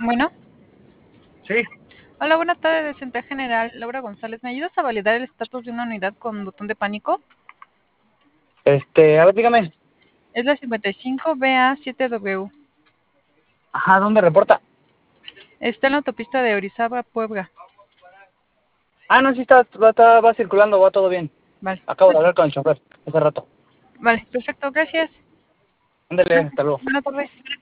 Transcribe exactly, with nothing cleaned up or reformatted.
Bueno, Sí, hola, buenas tardes, de Central General, Laura González. ¿Me ayudas a validar el estatus de una unidad con botón de pánico? este, a ver, dígame. Es la cincuenta y cinco B A siete W. Ajá, ¿dónde reporta? Está en la autopista de Orizaba, Puebla. Ah, no, sí está, va, está- va circulando, va todo bien. Vale. Acabo de hablar con el chofer hace rato. Vale, perfecto, gracias. Ándale, hasta luego. Buenas tardes.